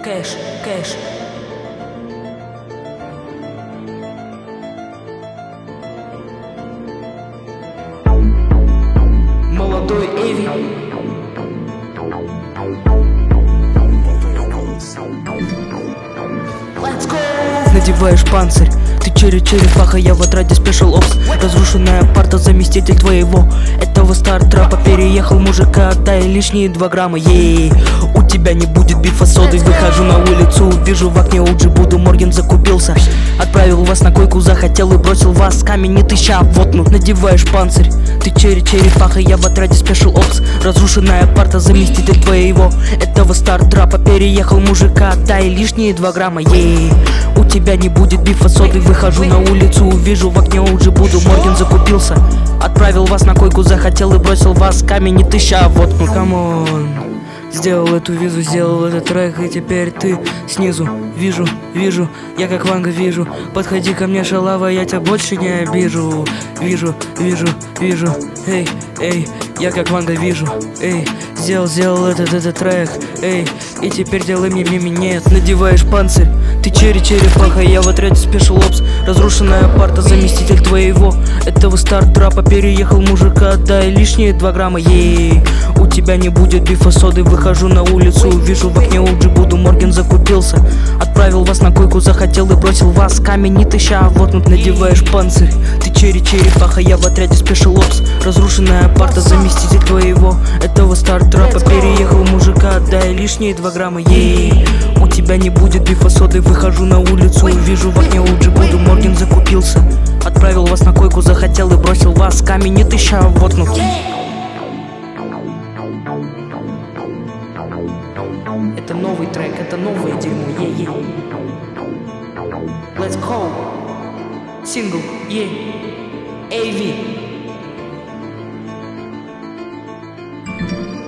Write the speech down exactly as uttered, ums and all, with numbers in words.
Кэш, кэш. Молодой Эви. Let's go! Надеваешь панцирь, ты черри-черепаха, я в отряде Special Ops. Разрушенная парта, заместитель твоего этого стартрапа. Переехал мужика, отдай лишние два грамма, ей. У тебя не будет бифа соды, выхожу на улицу, вижу в окне Уджи Буду, Морген закупился. Отправил вас на койку, захотел и бросил вас, камень не тыща, вот ну. Надеваешь панцирь, ты черри-черепаха, я в отряде Special Ops. Разрушенная парта, заместитель твоего этого стартрапа. Переехал мужика, отдай лишние два грамма, ей. У тебя не будет бифа соды, выхожу на улицу, вижу в окне Уджи Буду, Морген закупился. Отправил вас на койку, захотел и бросил вас, камень не тыща, вот ну. Камон. Сделал эту визу, сделал этот трек, и теперь ты снизу. Вижу, вижу, я как Ванга вижу. Подходи ко мне, шалава, я тебя больше не обижу. Вижу, вижу, вижу, эй, эй, я как Ванга вижу. Эй, сделал, сделал этот, этот трек, эй, и теперь делай мне мими, нет. Надеваешь панцирь, ты черри-черепаха, я в отряде Special Ops. Разрушенная парта, заместитель твоего этого стартрапа. Переехал мужика, отдай лишние два грамма, ей. У тебя не будет бифа соды, выхожу на улицу, вижу в окне Уджи Буду, Морген закупился. Отправил вас на койку, захотел и бросил вас, камень не тыща, вот ну. Надеваешь панцирь, ты черри-черепаха, я в отряде Special Ops. Разрушенная парта, заместитель твоего этого стартрапа. Переехал мужика, отдай лишние два грамма, ей. У тебя не будет бифа соды, выхожу на улицу, вижу в окне Уджи Буду, Морген закупился. Отправил вас на койку, захотел и бросил вас, камень не тыща, вот ну. Это новый трек, это новое дерьмо, е-е. Let's go. Сингл, е. Эйви.